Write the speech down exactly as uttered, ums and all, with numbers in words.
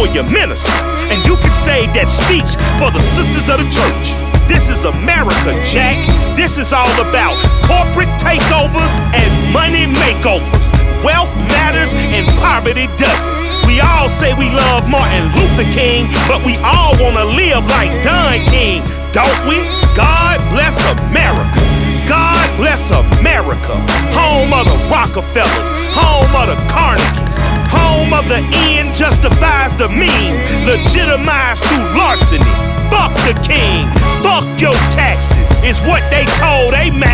for your minister, and you can save that speech for the sisters of the church. This is America, Jack. This is all about corporate takeovers and money makeovers. Wealth matters and poverty doesn't. We all say we love Martin Luther King, but we all wanna live like Don King, don't we? God bless America. God bless America. Home of the Rockefellers, home of the Carnegies, home of the end justifies the mean, legitimized through larceny. Fuck the king, fuck your taxes, is what they told they man.